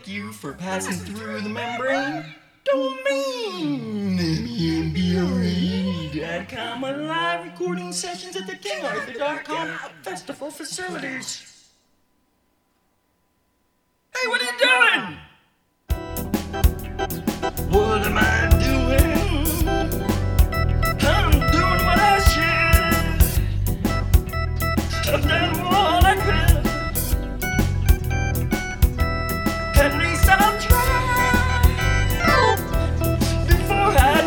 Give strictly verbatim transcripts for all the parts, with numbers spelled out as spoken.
thank you for passing through the membrane. Domain M B R A dot com on live recording sessions at the King Arthur dot com festival facilities. Hey, what are you doing? What am I doing? I'm doing what I should. I've done all I could. At least I'll try before I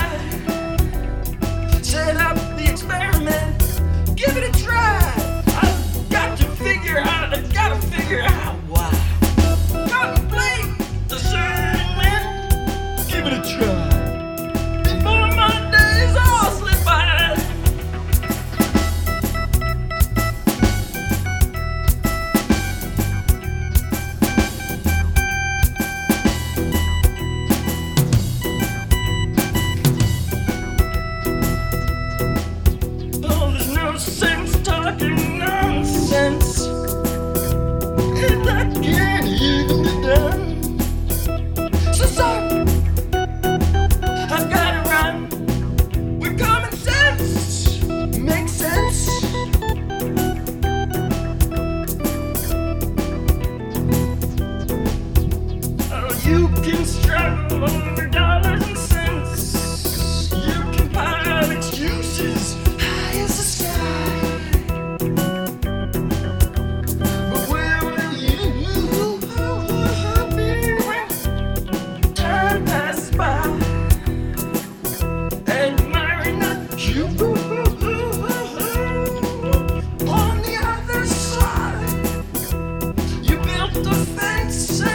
die. Set up the experiment, give it a try. I've got to figure out, I've got to figure out why. Contemplate the certain when, give it a try. Before my days all slip by. Oh, there's no sense talking nonsense. And I can't even be done. So sorry, I've gotta run with common sense. Makes sense. Oh, you can struggle over dollars and cents. You can pile excuses high as the sky. But where will you be when time passes by? Admiring you on the other side. You built a fence.